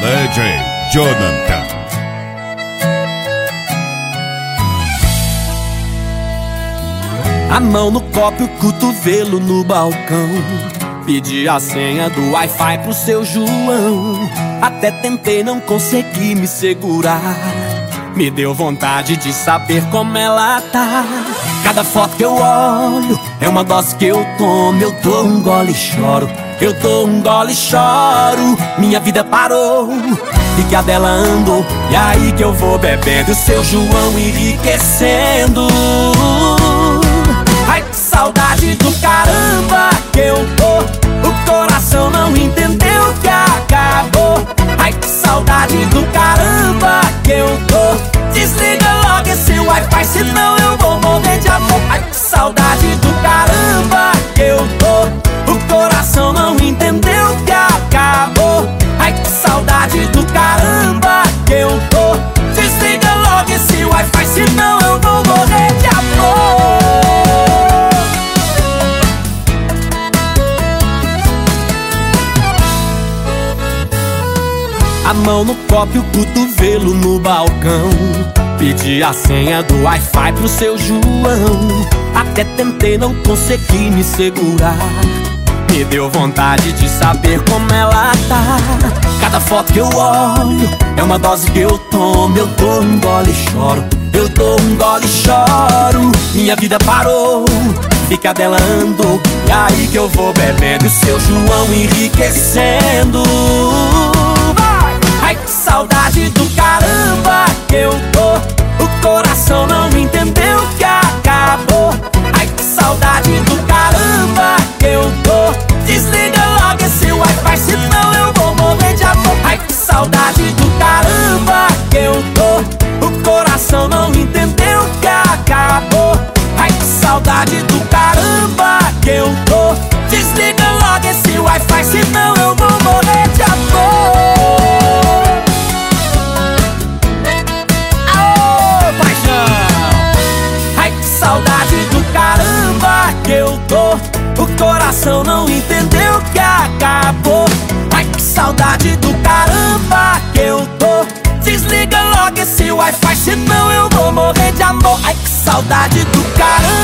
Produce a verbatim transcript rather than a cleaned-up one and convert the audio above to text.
D J Jonathan. A mão no copo e o cotovelo no balcão. Pedi a senha do Wi-Fi pro seu João. Até tentei, não consegui me segurar. Me deu vontade de saber como ela tá. Cada foto que eu olho é uma dose que eu tomo. Eu dou um gole e choro, eu dou um gole e choro. Minha vida parou e que a dela andou. E aí que eu vou bebendo, seu João enriquecendo. Ai, que saudade do caramba que eu tô. O coração não entendeu que acabou. Ai, que saudade do caramba que eu tô. Desliga logo esse Wi-Fi, senão eu vou morrer de amor. Ai, que saudade do caramba que eu tô. O coração não entendeu que acabou. Ai, que saudade do caramba que eu tô. Desliga logo esse Wi-Fi, senão eu vou morrer de amor. A mão no copo e o cotovelo no balcão. Pedi a senha do Wi-Fi pro seu João. Até tentei, não consegui me segurar. Me deu vontade de saber como ela tá. Cada foto que eu olho é uma dose que eu tomo. Eu dou um gole e choro, eu dou um gole e choro. Minha vida parou, fica dela andou. E aí que eu vou bebendo, seu João enriquecendo. Ai, que saudade do caramba que eu tô. O coração não entendeu que acabou. Ai, que saudade do caramba que eu tô. Desliga logo esse Wi-Fi, senão eu vou morrer de amor. Ai, que saudade do caramba que eu tô. O coração não entendeu que acabou. Ai, que saudade do caramba que eu tô. Desliga logo esse Wi-Fi, senão eu vou morrer de amor. Saudade do caramba que eu tô. O coração não entendeu que acabou. Ai, que saudade do caramba que eu tô. Desliga logo esse Wi-Fi, senão eu vou morrer de amor. Ai, que saudade do caramba.